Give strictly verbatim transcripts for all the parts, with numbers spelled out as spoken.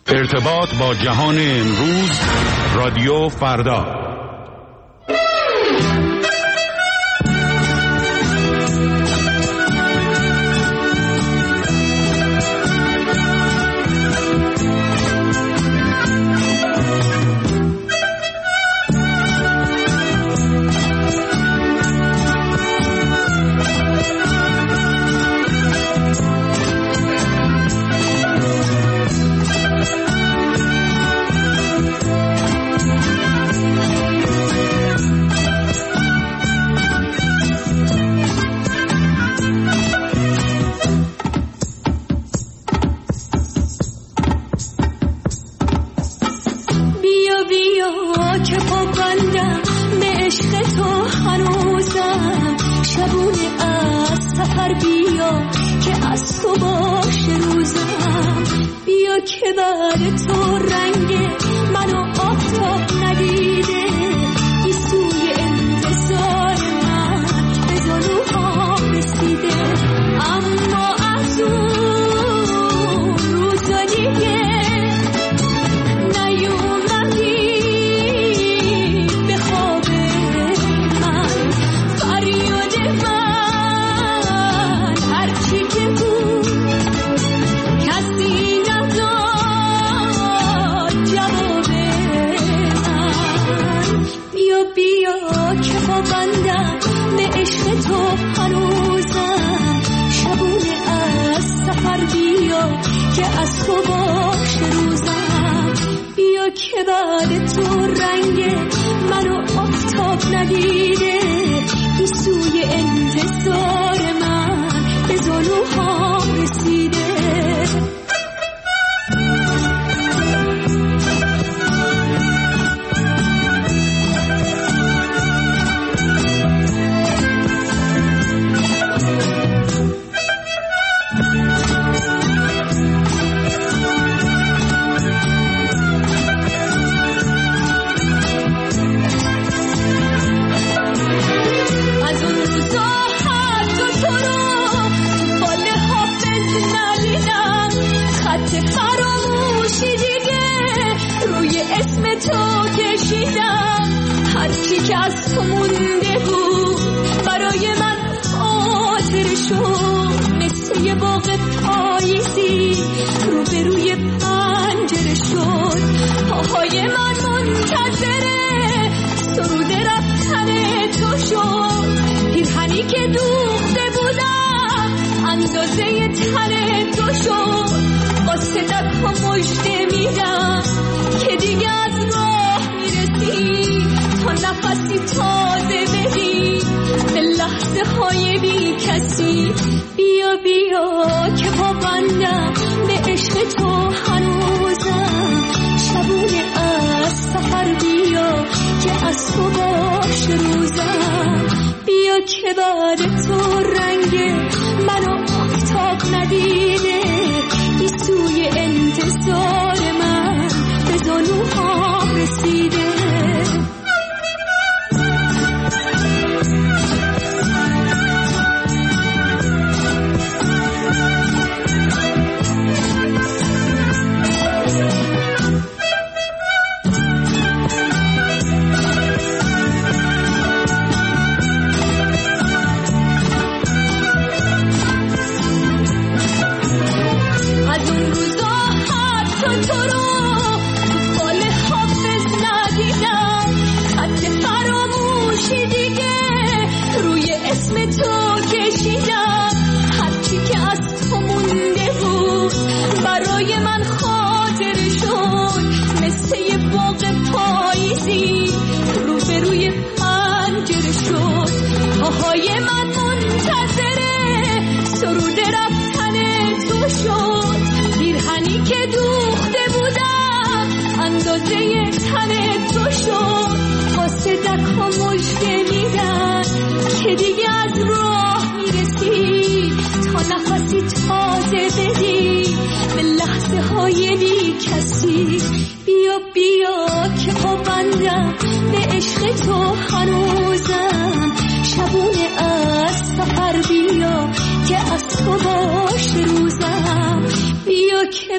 ارتباط با جهان امروز، رادیو فردا.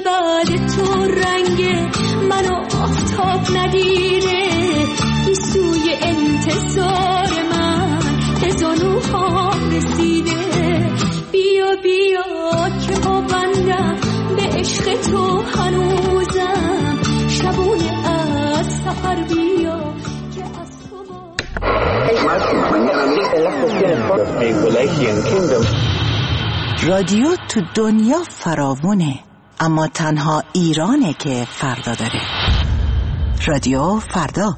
بعد تو رنگ منو آفتاب نگیره، بی سوی انتظار من به زانوهام رسیده. بیا بیا که پابندم به عشق تو هنوزم، شبونه از سفر بیا که از تو با رادیو تو دنیا فراوونه، اما تنها ایرانه که فردا داره. رادیو فردا.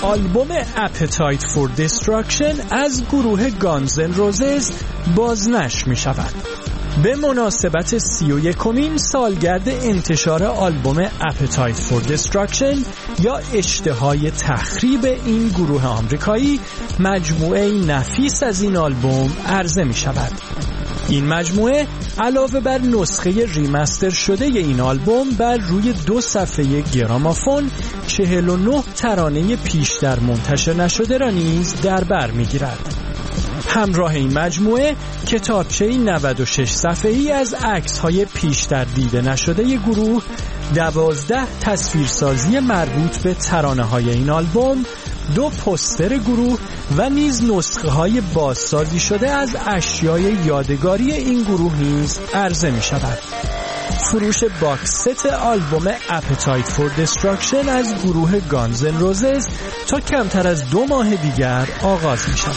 آلبوم Appetite for Destruction از گروه گانز اند روزز بازنشر می شود. به مناسبت سی و یکمین سالگرد انتشار آلبوم Appetite for Destruction یا اشتهای تخریب این گروه آمریکایی، مجموعه نفیس از این آلبوم عرضه می شود. این مجموعه علاوه بر نسخه ریمستر شده این آلبوم بر روی دو صفحه گرامافون چهل و نه ترانه پیشتر منتشر نشده را نیز در بر می‌گیرد. همراه این مجموعه کتابچه‌ای نود و شش صفحه‌ای از عکس‌های پیشتر دیده نشده گروه، دوازده تصویرسازی مربوط به ترانه‌های این آلبوم، دو پوستر گروه و نیز نسخه‌های بازسازی شده از اشیای یادگاری این گروه نیز عرضه می‌شود. فروش باکس ست آلبوم Appetite for Destruction از گروه گانز اند روزز تا کمتر از دو ماه دیگر آغاز می‌شود.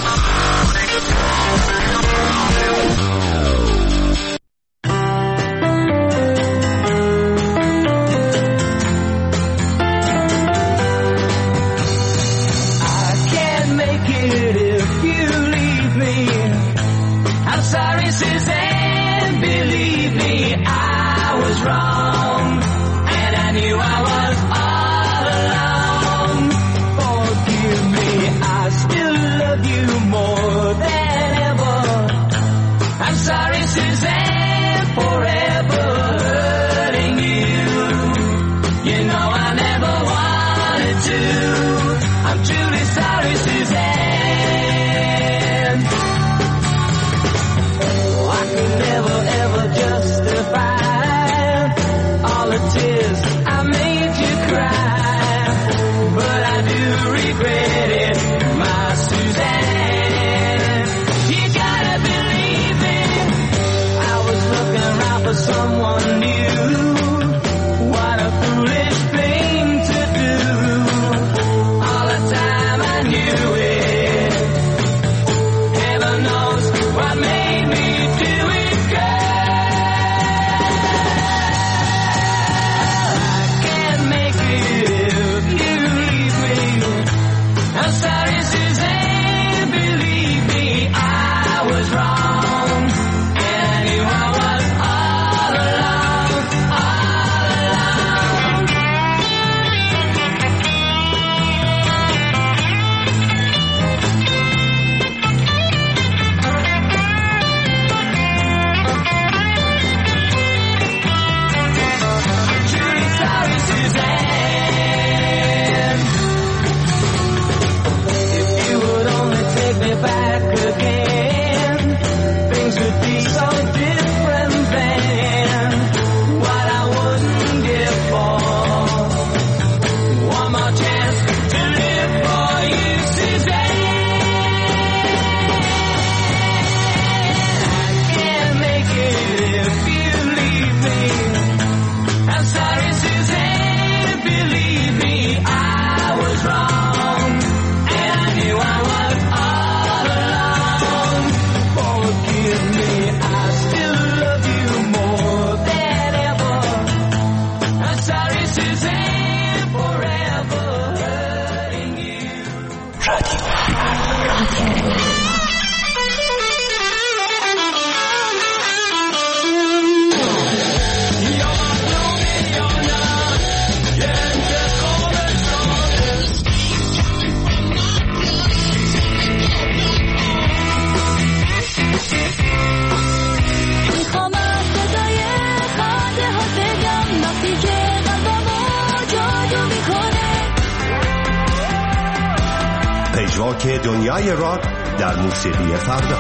پژواک دنیای راک در موسیقی فردا.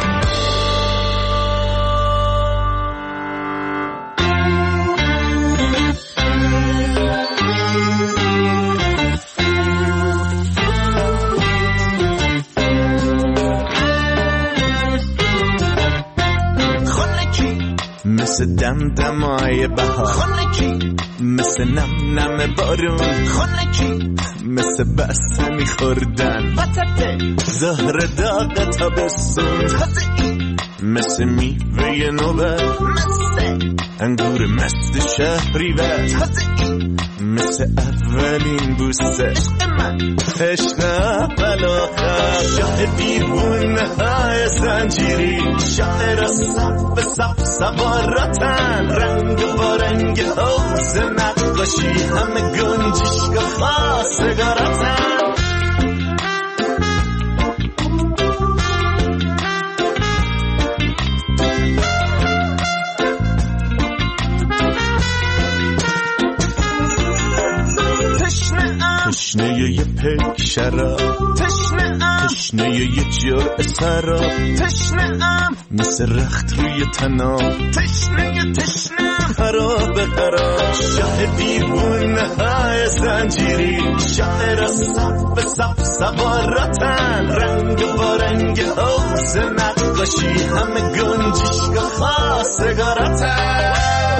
مثل دمدمای بهار، خنکی مثل نم نم بارون، خنکی مثل بسته میخوردن، پتته زهر داغ تابستون، تازگی مثل میوه نوبت، مثل انگور مست شهری و تازگی، مثل اولین بوسه عشق من، عشق اول آخر، شاه دیوونه های زنجیری، شاعر صف به صف سوارتن، رنگ با رنگ حوض نقاشی، همه گنجشگاه خواستگارتن. تشنه یه پیک شراب، تشنه ام تشنه یه جرعه سراب، تشنه ام مثل رخت روی تنام، تشنه تشنه خراب خراب، شاه دیوونه های زنجیری، شاعر صف به صف سوارتن، رنگ با رنگ حوض نقاشی، همه گنجشگاه خواستگارتن.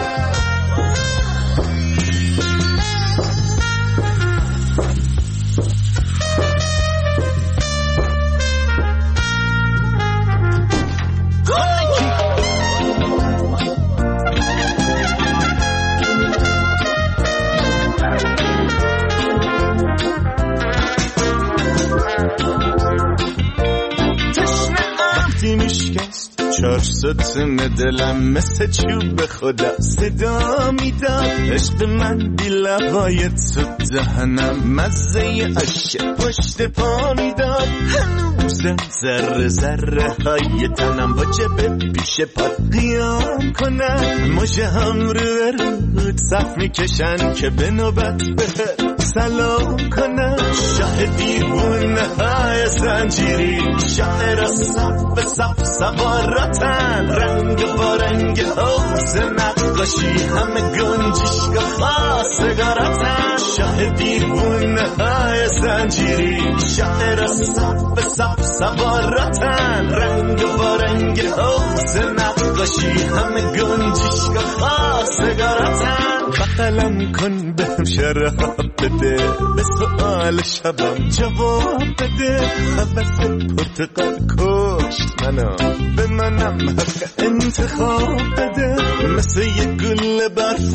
چار ستون دلم مثل چوب خدا صدا میداد، عشق من بی لبای تو دهنم مزه عشق پشت پا میداد، هنوزم ذره ذره های تنم با جبه پیش پات قیام کنن، مژه هم رو رود صف میکشن که به نوبت بهت سلام کنن، شاه دیوونه های زنجیری، شاعر صف به صف سوارتن، رنگ با رنگ حوض نقاشی، همه گنجشگاه خواستگارتن، شاه دیوونه های زنجیری، شاعر صف به صف سوارتن، رنگ با رنگ حوض نقاشی، همه گنجشگاه خواستگارتن. بغلم کن بهم شراب بده، به سؤال شبم جواب بده، خبث پرتقال کشت منو، به منم حق انتخاب بده، مثل یه گل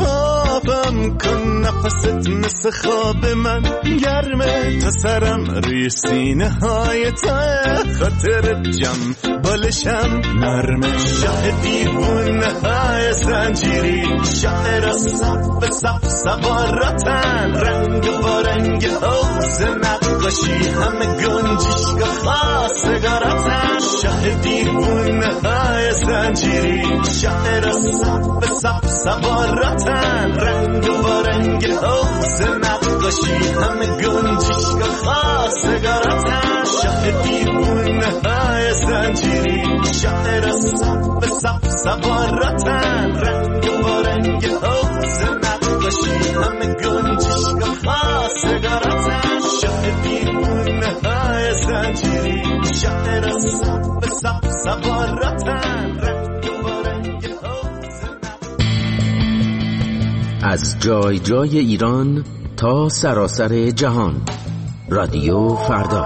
برفابم کن، نفست مثل خواب من گرمه، تا سرم روی سینه های تا، خاطر جم بالشم نرمه، شاه دیوونه های زنجیری، شاعر صف به صف سوارتن، رنگ با رنگ حوض نقاشی، همه گنجشگاه خواستگارتن، شاه دیوونه های زنجیری، شاعر صف به صف سوارتن، رنگ با رنگ حوض نقاشی، همه گنجشگاه خواستگارتن، شاه دیوونه های زنجیری، شاعر صف به صف سوارتن، رنگ با رنگ حوض نقاشی، همه گنجشگاه خواستگارتن، شاه دیوونه های زنجیری، شاعر صف به صف سوارتن، رنگ با رنگ حوض نقاشی. از جای جای ایران تا سراسر جهان، رادیو فردا.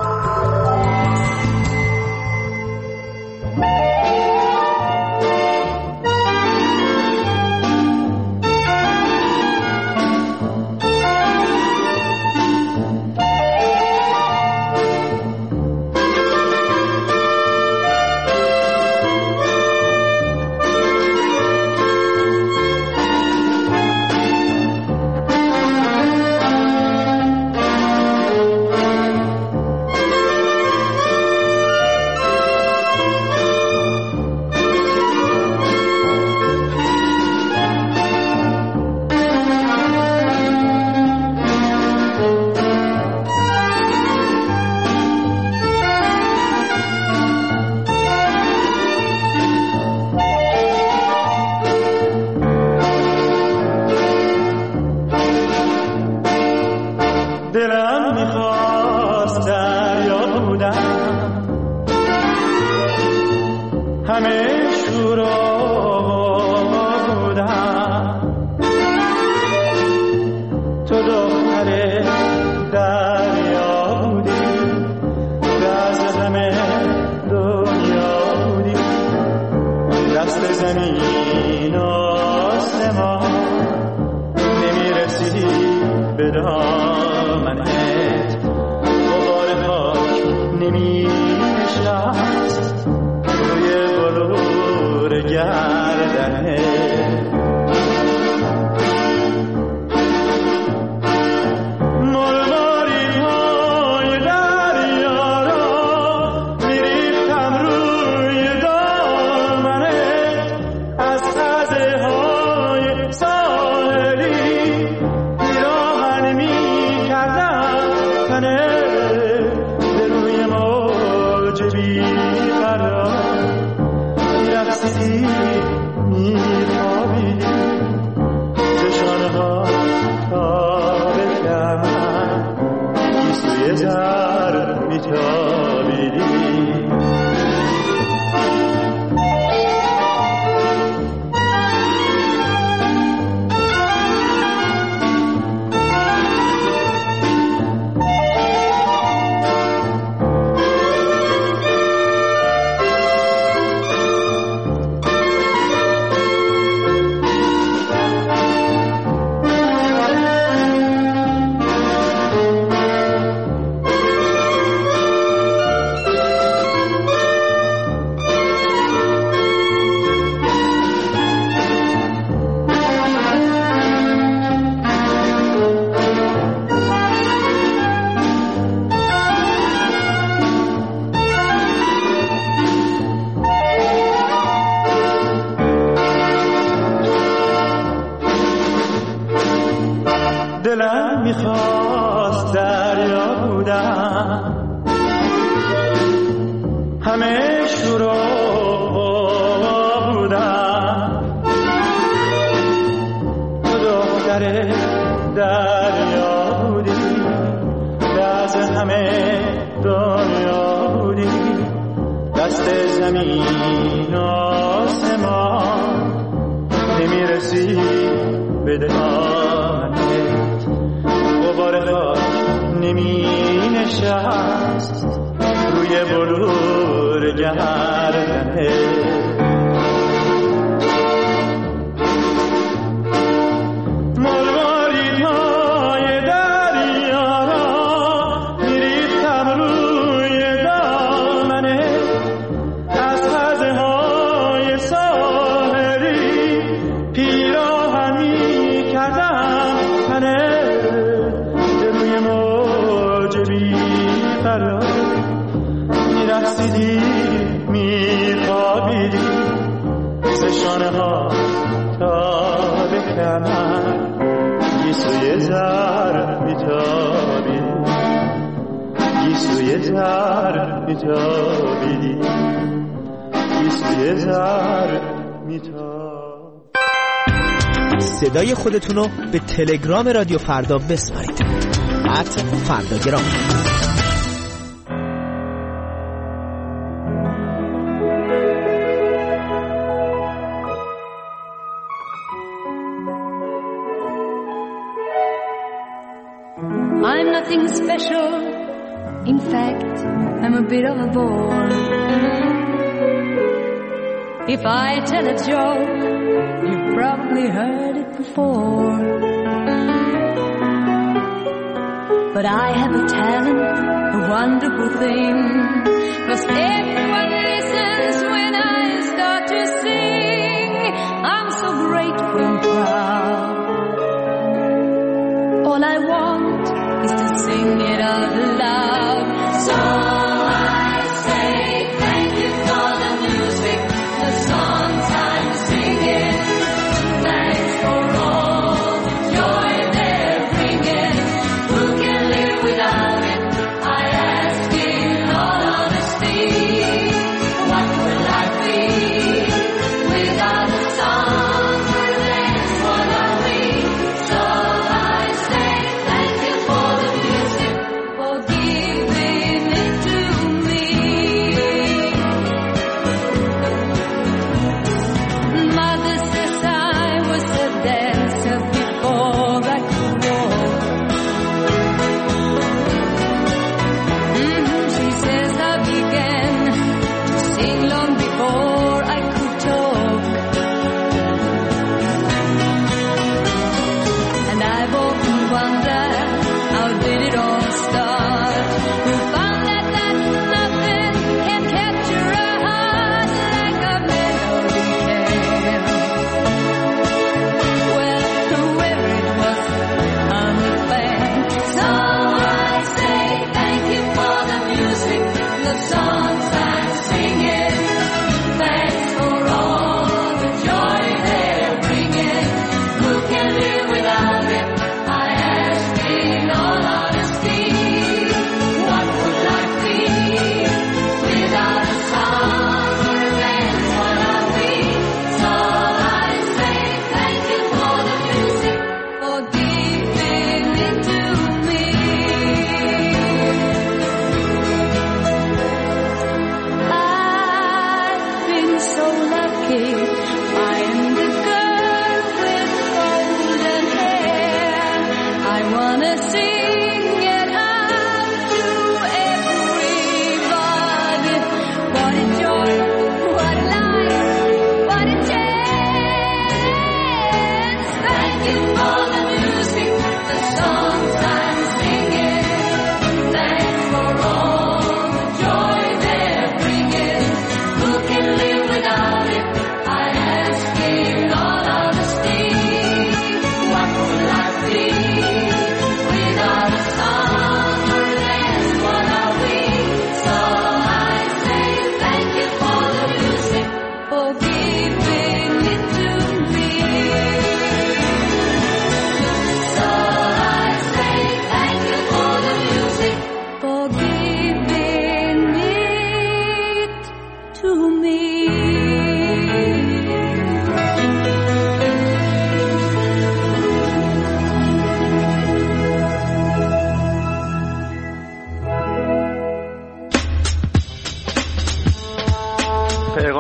نمی نشست روی بلور گردنه. دلم میخواست دریا بودم، همه شورا بودم، تو دختر دریا بودی، از همه دنیا بودی، دست زمین آسمان نمیرسی به دهانت، غبار خاک نمی نشست روی بلور گردنت. میرقصیدی میخوابیدی ز شانه ها تا به کمر، گیسوی زر میتابیدی، گیسوی زر میتابیدی، گیسوی زر میتابیدی. صدای خودتونو به تلگرام رادیو فردا بسپارید. ات فرداگرام. I'm nothing special, in fact, I'm a bit of a bore. If I tell a joke, you've probably heard it before. But I have a talent, a wonderful thing, 'cause everyone listens when I start to sing. I'm so grateful and proud. All I want is to sing it out loud. So I say thank you for the music, the songs I'm singing. Thanks for all the joy they're bringing. Who can live without it? I ask in all honesty. What will life be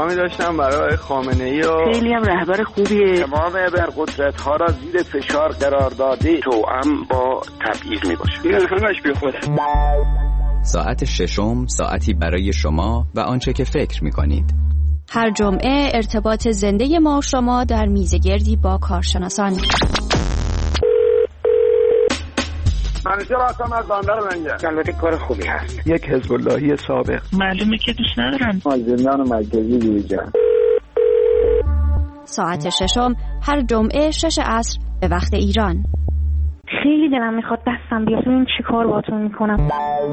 پیغامی داشتم برای خامنه‌ای و خیلی هم رهبر خوبیه. تمام ابرقدرت‌ها را زیر فشار قرار داده توأم با تبعیض میباشه. این همش بیخوده. ساعت ششم ساعتی برای شما و آنچه که فکر می‌کنید. هر جمعه ارتباط زنده ما و شما در میزگردی با کارشناسان. منیجر آسام از باندر منجر. البته کار خوبی هست. یک حزب اللهی سابق. معلومه که دوست ندارن. زندان مرکزی دیویجان. ساعت ششم هر جمعه شش عصر به وقت ایران. خیلی دلم میخواد دستم بیاد ببین چی کار باهاتون میکنم.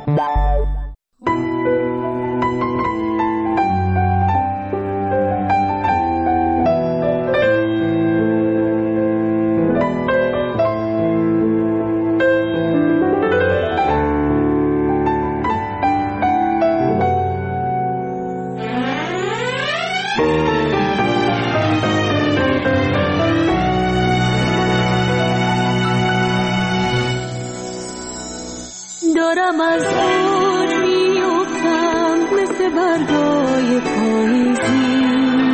دارم از اوج میافتم مثل برگای پاییزی،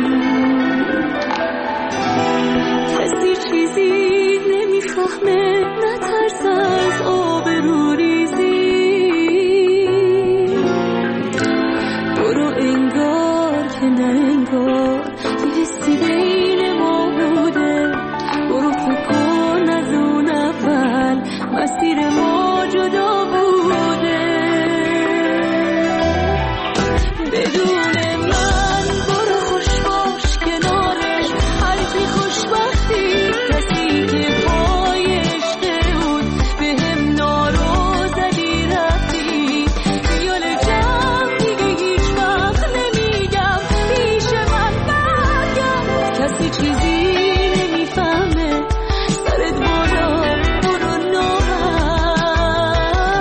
کسی چیزی نمیفهمه نترس از آبرو ریزی. برو انگار که نه انگار یه حسی بین ما بوده. برو فکر کن از اون اول مسیر ما جدا بوده. بدون من برو خوش باش کنارش، هرچی خوشبختی کسی که پای عشق بود به هم نارو زدی رفتی. خیال جمع دیگه هیچ وقت نمیگم پیش من برگرد. کسی چیزی نمیفهمه سرت بالا برو نامرد.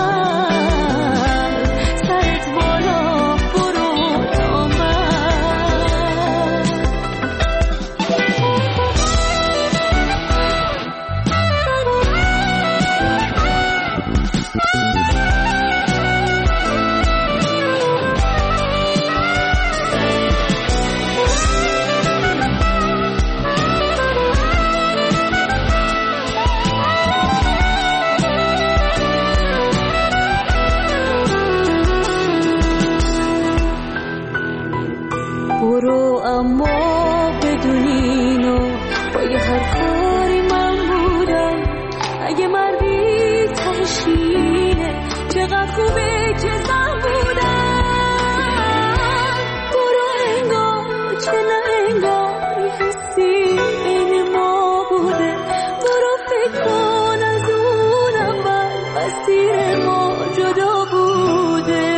سرت بالا برو نامرد. برو اما بدون اینو پای هر کاری من بودم. اگه مردی تهشینه چقدر خوبه که زن بودم. برو انگار که نه انگار یه حسی بین ما بوده. برو فکر کن از اون اول مسیر ما جدا بوده.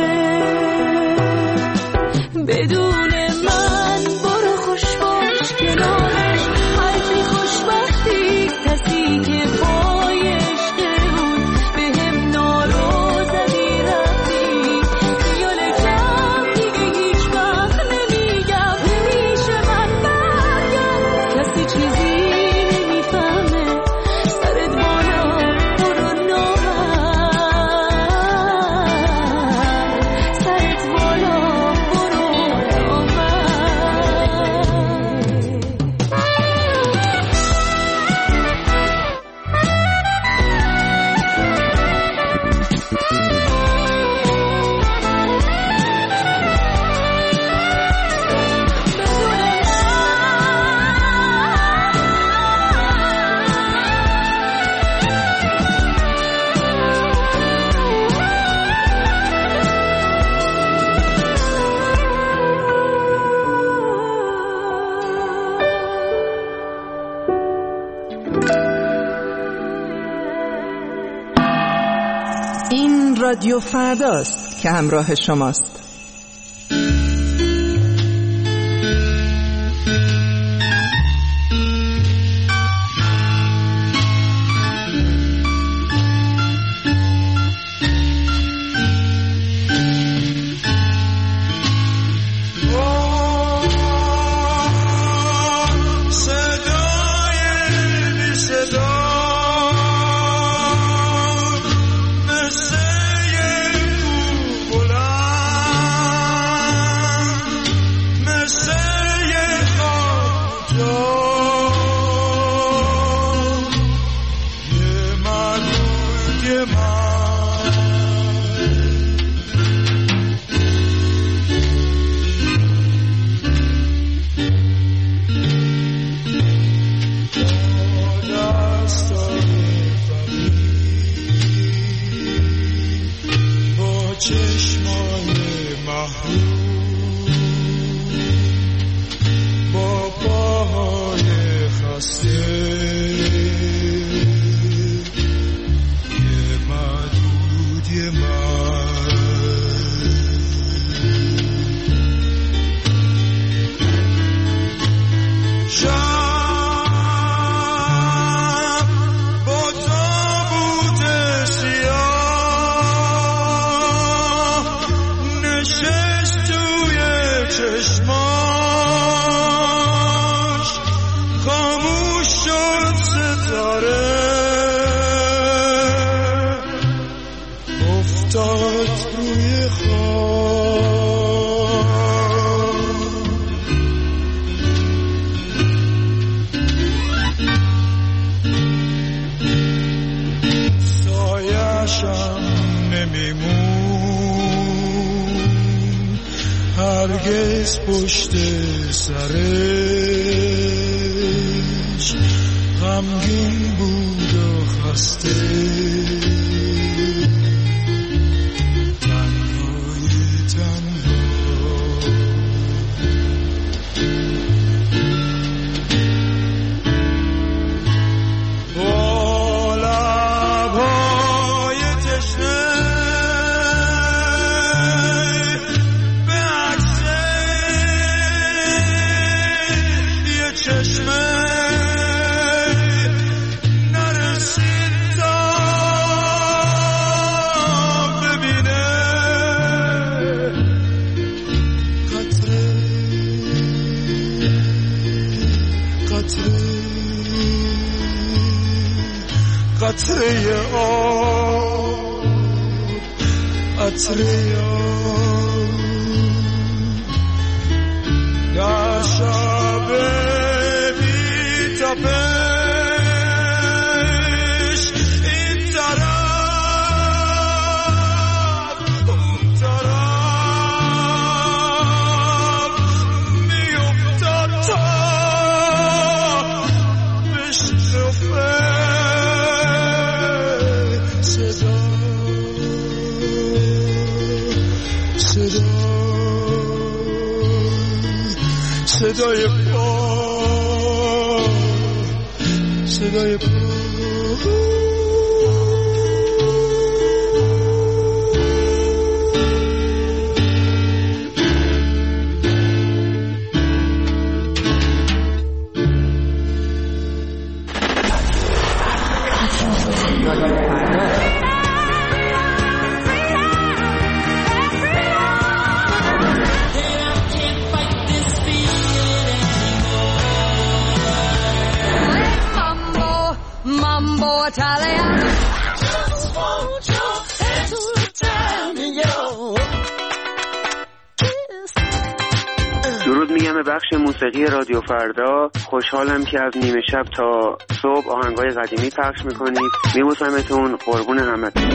بدون من برو خوش باش کنارش، هرچی خوشبختی کسی که پای عشق بود به هم نارو زدی رفتی. خیال جمع دیگه هیچ وقت نمیگم پیش من برگرد. کسی چیزی نمیفهمه سرت بالا برو نامرد. سرت بالا برو نامرد. این رادیو فرداست که همراه شماست. بلند شهر با پاهای خسته یه معدود یه مرد شب با تابوت سیاه نشست توی چشماش خاموش شد ستاره افتاد روی خواب سایه‌شم نمیمون هرگز پشت سرش غمگین بود و خسته تنهای تنها با لبهای تشنه به عکس یه چشمه نرسید تا ببینه قطره قطره قطره آب قطره آب در شب بی تپش این طرف اون طرف میافتاد تا بشکفه صدا صدا صدای پا صدای پا Mambo Italiano. درود میگم به بخش موسیقی رادیو فردا. خوشحالم که از نیمه شب تا صبح آهنگای قدیمی پخش میکنید. میبوسمتون، قربون همتون.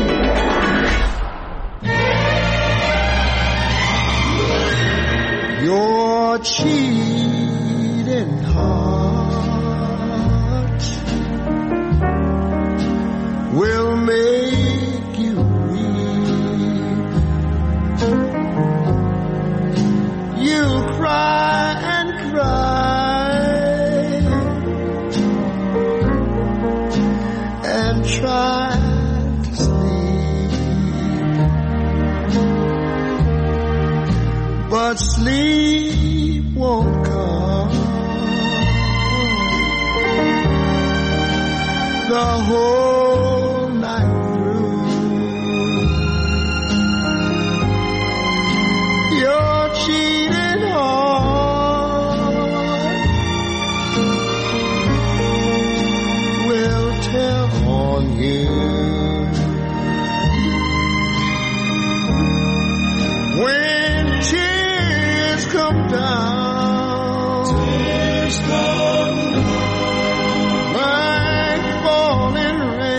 Your cheating heart will make you weep. You'll cry and cry and try to sleep, but sleep won't come. The whole night through, your cheating heart will tell on you. When tears come down, tears come down like falling rain.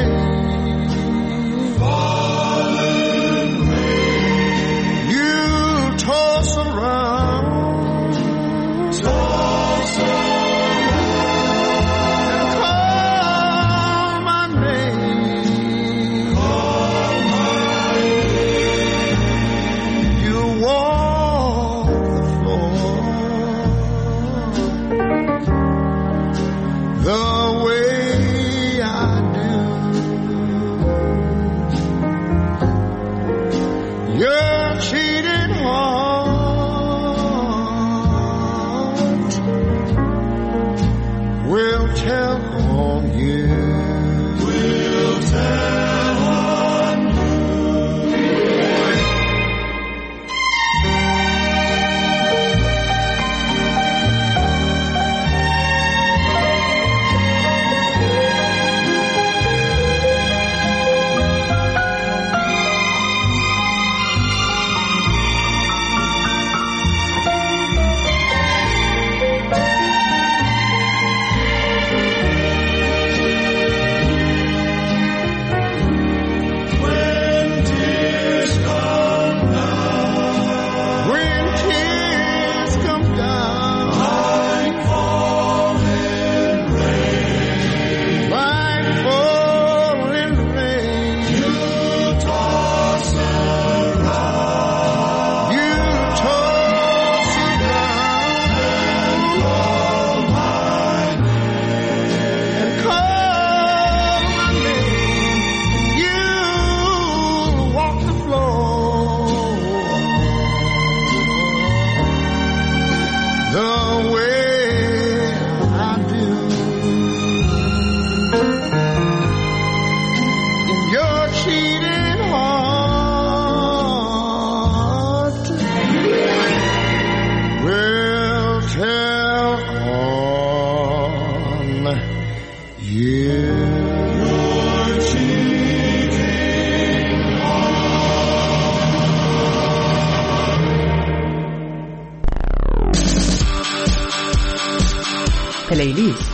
پلیلیست.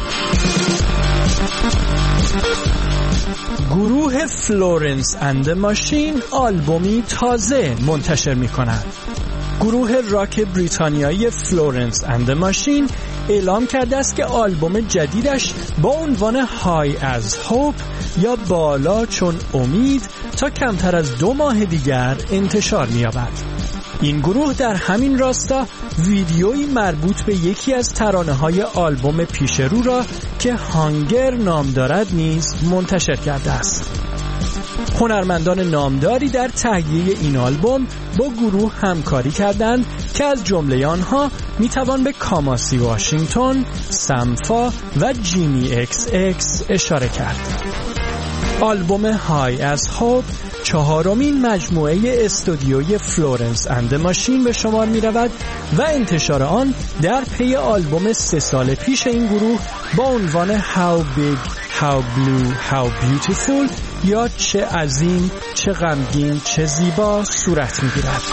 گروه فلورنس اند ماشین آلبومی تازه منتشر می کنند. گروه راک بریتانیایی فلورنس اند ماشین اعلام کرده است که آلبوم جدیدش با عنوان های از هوپ یا بالا چون امید تا کمتر از دو ماه دیگر انتشار می یابد. این گروه در همین راستا ویدیویی مربوط به یکی از ترانه‌های آلبوم پیش رو را که هانگر نام دارد نیز منتشر کرده است. هنرمندان نامداری در تهیه این آلبوم با گروه همکاری کردند که از جمله آنها میتوان به کاماسی واشنگتن، سمفا و جیمی اکس اکس اشاره کرد. آلبوم های از هوپ چهارمین مجموعه استودیوی فلورنس اند ماشین به شمار می رود و انتشار آن در پی آلبوم سه سال پیش این گروه با عنوان How Big, How Blue, How Beautiful یا چه عظیم، چه غمگین، چه زیبا صورت می گیرد.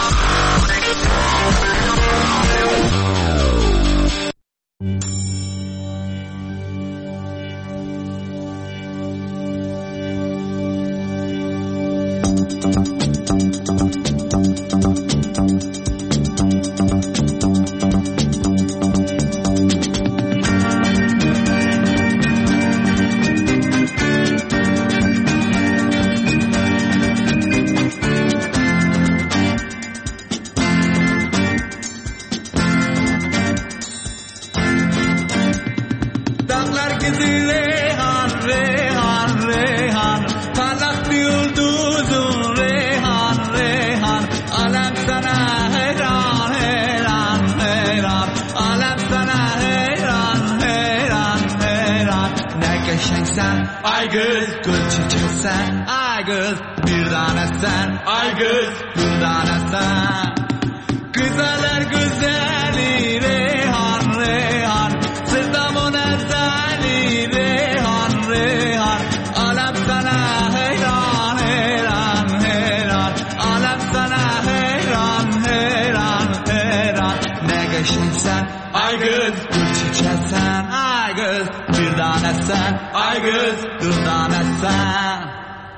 Ay göz gül çiçeksen, ay göz bir tanesen, ay göz gül tanesen. Güzeller güzeli Reyhan Reyhan, sırtamın ezeli Reyhan Reyhan. Alem sana heyran heyran heyran, alem sana heyran heyran heyran. Ne geçinsen, ay göz gül çiçeksen, ay göz bir tanesen, ay göz dürdanesen.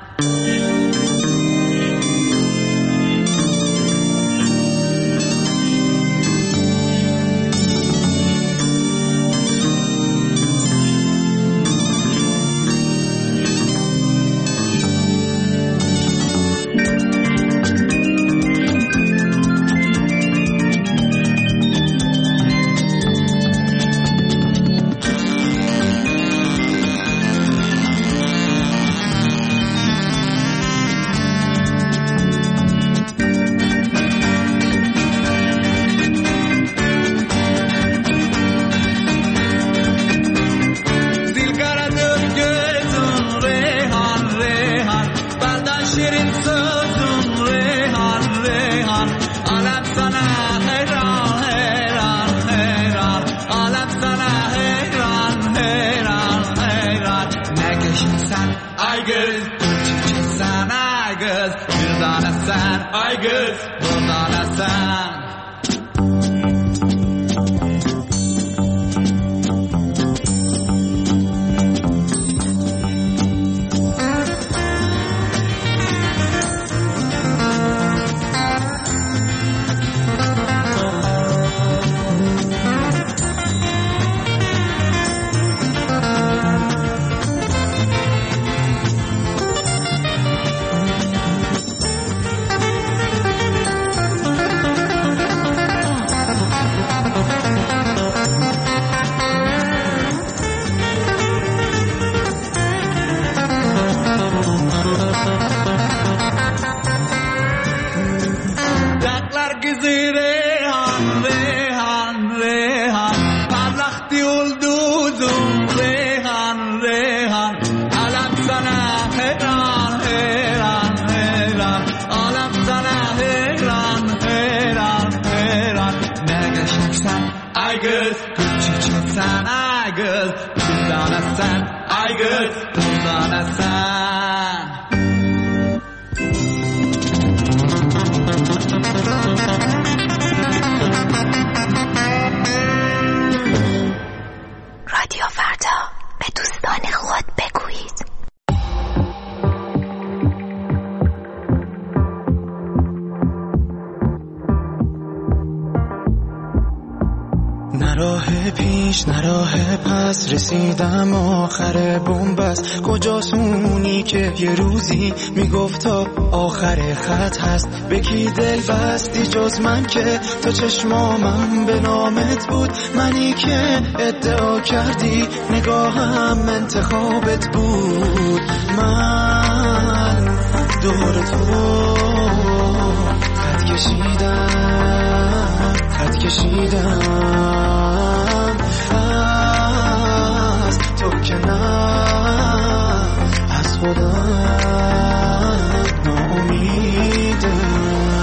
Ay göz dürdanesen. Ay göz gül çiçeksen, ay göz gül tanesen, ay göz gül tanesen. رادیو راه پیش نه راه پس، رسیدم آخر بنبست. کجاست اونی که یه روزی میگفتا آخر خط هست؟ به کی دل بستی جز من که تا چشمامم به نامت بود؟ منی که ادعا کردی نگاهم انتخابت بود. من دور تو خط کشیدم، خط کشیدم از تو که نه از خودم ناامیدم.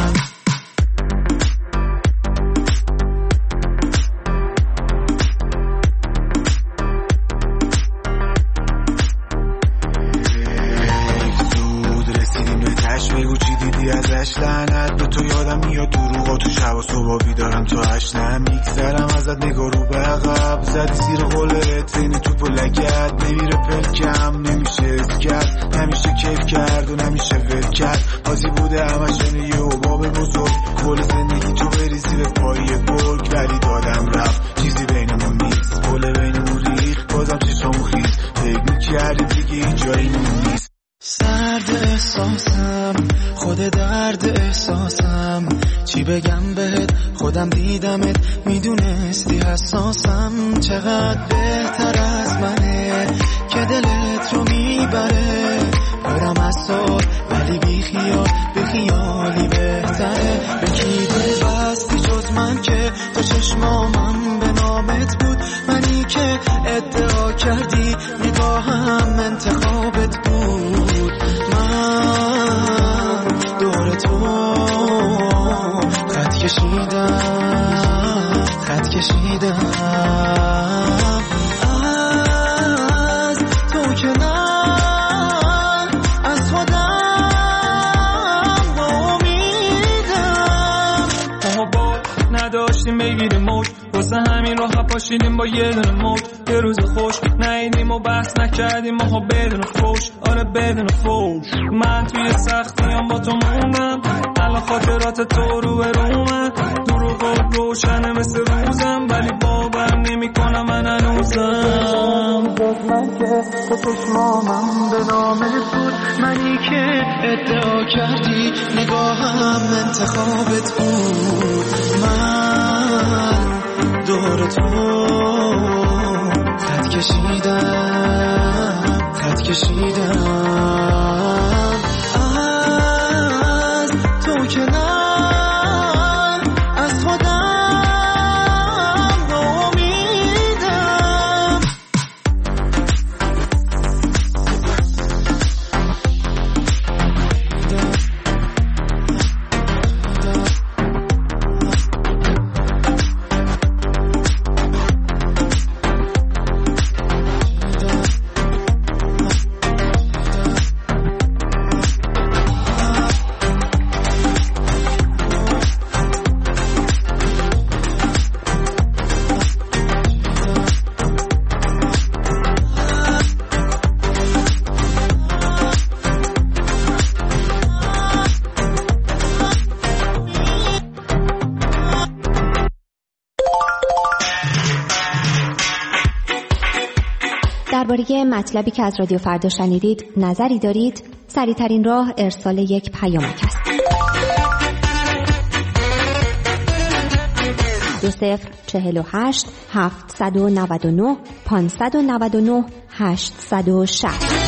بگو چی دیدی ازش؟ لعنت به تو، یادم میاد دروغا تو شب و صبح بیدارم تا هشتم. میگذرم ازت نگاه رو به عقب، زدی زیر قولت زین توپ و لگت. نمیره پلکم نمیشه اس کرد، نمیشه کیف کرد و نمیشه ول کرد. بازی بوده همش اینه یه حباب بزرگ، کل زندگی تو بریزی به پای گرگ. ولی دادم رفت چیزی بینمون نیست، پل بینمون ریخت بازم چشمون خیز. فکر میکردی دیگه این جایی نیست. سرد احساسم، خود درد احساسم، چی بگم بهت؟ خودم دیدمت، میدونستی حساسم. چقدر بهتر از منه که دلت رو میبره، برم از سال ولی بی خیال، بی خیالی بهتره. به کی دل بستی جز من که تو چشمامم به نامت بود؟ منی که ادعا کردی نگاهم انتخابت بود. من دور تو خط کشیدم، خط کشیدم از تو که نه از خودم امیدم. ما با نداشتیم بگیریم موج، واسه همین راه پاشیدیم با یه دونه موج. یه روز خوش نیدیم و بحث نکردیم ماها بدون فوش، آره بدون فوش. من توی سختیام با تو موندم، الان خاطرات تو رو به رومن. دروغات روشنه مثل روزم، ولی باور نمی کنم من هنوزم. من که تو چشمامم به نامت بود، منی که ادعا کردی نگاهم انتخابت بود. من دور تو خط کشیدم، خط کشیدم از تو که نه از خودم امیدم. درباره مطلبی که از رادیو فردا شنیدید نظری دارید؟ سریع‌ترین راه ارسال یک پیامک است. دو صفر چهل و هشت هفتصد و نود و نه پانصد و نود و نه هشتصد و شصت.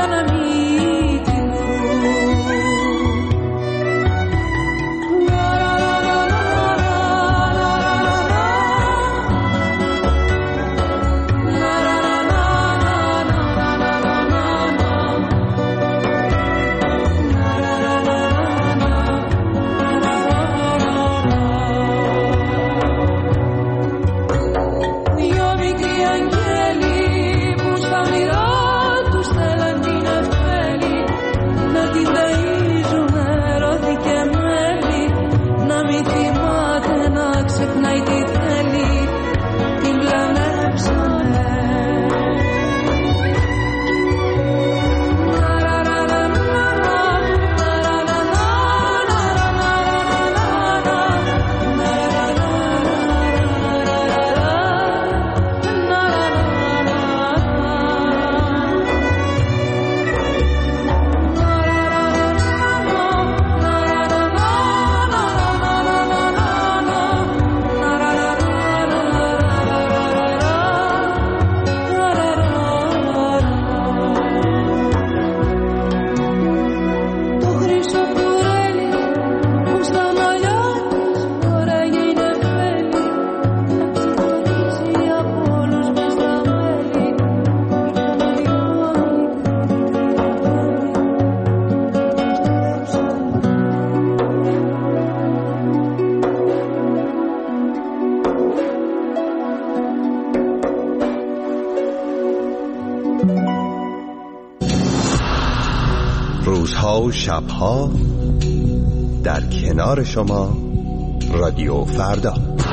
روزها و شبها در کنار شما رادیو فردا.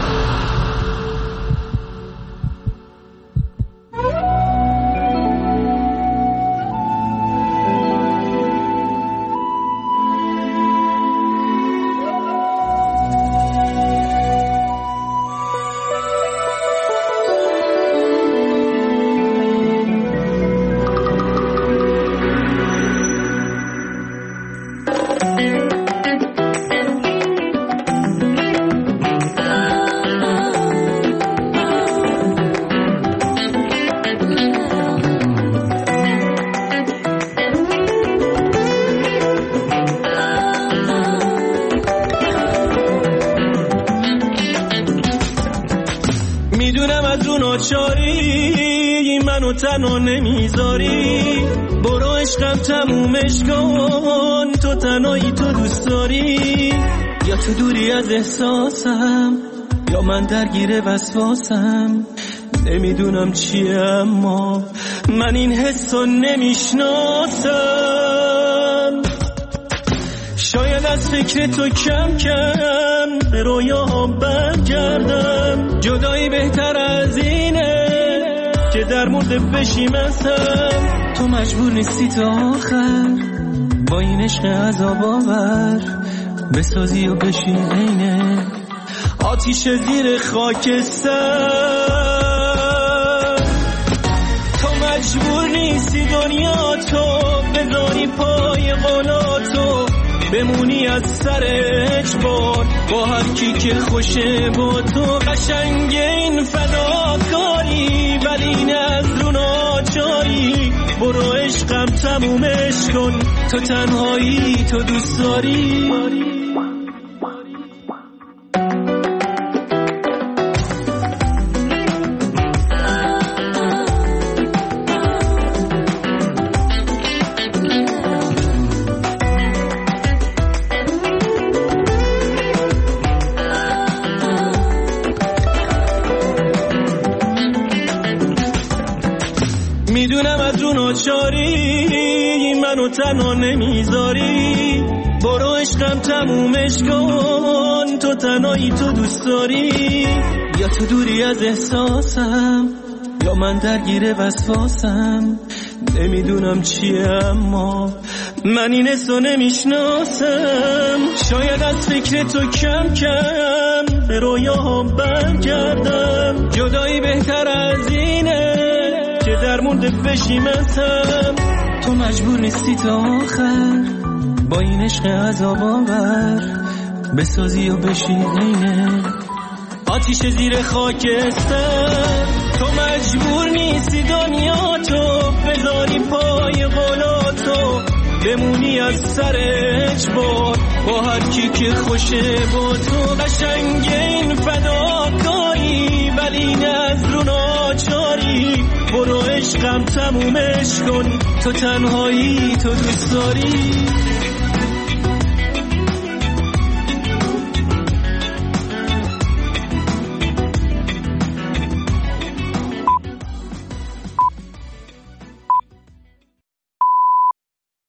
ناچاری منو تنها نمیذاری، برو عشقم تمومش کن، تو تنهایی تو دوست داری، یا تو دوری از احساسم یا من درگیر وسواسم، نمیدونم چیه اما من این حسو نمیشناسم. شاید از فکر تو کم کم به رویاها برگردم، جدایی بهتر از اینه که در مورد بشیم ازم. تو مجبور نیستی تا آخر با این عشق عذاب آور بسازی و بشی عینه آتیش زیر خاکستر. تو مجبور نیستی دنیا تو بذاری پای قولاتو، بمونی از سر اجبار با هر کی که خوشه با تو. قشنگ این فداکاری ولی این از رو ناچاری، برو عشقم تمومش کن، تو تنهایی تو دوست داری. میدونم از رو ناچاری منو تنها نمیذاری، برو عشقم تمومش کن، تو تنهایی تو دوست داری، یا تو دوری از احساسم یا من درگیر وسواسم، نمیدونم چیه اما من این حسو نمیشناسم. شاید از فکر تو کم کم به رویاها برگردم، جدایی بهتر از اینه که در مورد بشیم ازم. تو مجبور نیستی تا آخر با این عشق عذاب آور بسازی و بشی عینه آتیش زیر خاکستر. تو مجبور نیستی دنیا تو بذاری پای قولاتو، بمونی از سر اجبار با هر کی که خوشه با تو. قشنگ این فداکاری ولی نه از رو ناچاری، برو عشقم تمومش کن، تو تنهایی تو دوست داری.